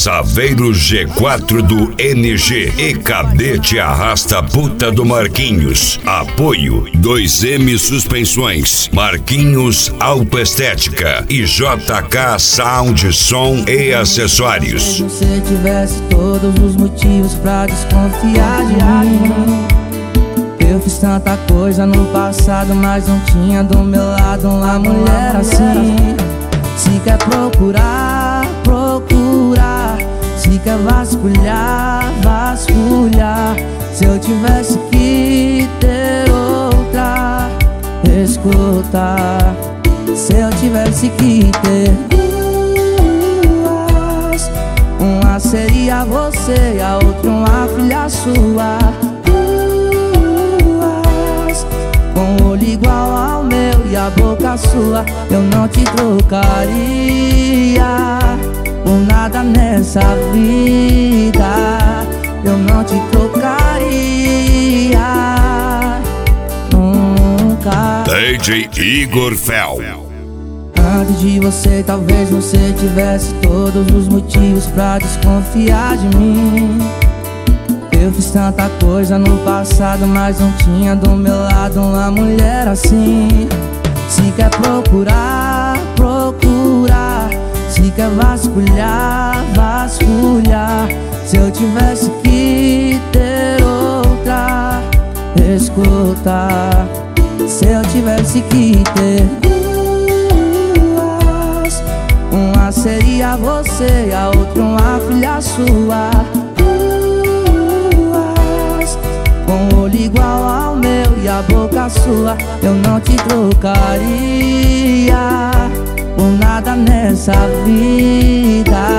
Saveiro G4 do NG e Cadete Arrasta Puta do Marquinhos. Apoio 2M Suspensões, Marquinhos Autoestética e JK Sound, Som e Acessórios. Se você tivesse todos os motivos pra desconfiar de mim. Eu fiz tanta coisa no passado, mas não tinha do meu lado uma mulher assim. Se quer procurar, procurar. Se quer vasculhar, vasculhar. Se eu tivesse que ter outra, escuta. Se eu tivesse que ter duas, uma seria você e a outra uma filha sua. Duas, com o olho igual ao meu e a boca sua. Eu não te trocaria por nada nessa vida. Eu não te trocaria nunca. DJ Igor Fel. Antes de você, talvez você tivesse todos os motivos pra desconfiar de mim. Eu fiz tanta coisa no passado, mas não tinha do meu lado uma mulher assim. Se quer procurar, procurar. Se quer vasculhar, vasculhar. Se eu tivesse que ter outra, escuta. Se eu tivesse que ter duas, uma seria você e a outra uma filha sua. Duas, com o olho igual ao meu e a boca sua. Eu não te trocaria por nada nessa vida.